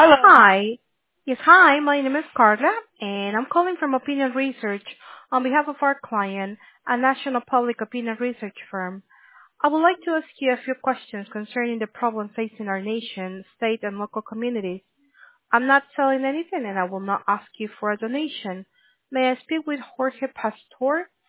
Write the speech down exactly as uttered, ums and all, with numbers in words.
Hello. Hi. Yes, hi. My name is Carla, and I'm calling from Opinion Research on behalf of our client, a national public opinion research firm. I would like to ask you a few questions concerning the problem facing our nation, state, and local communities. I'm not selling anything, and I will not ask you for a donation. May I speak with Jorge Pastor?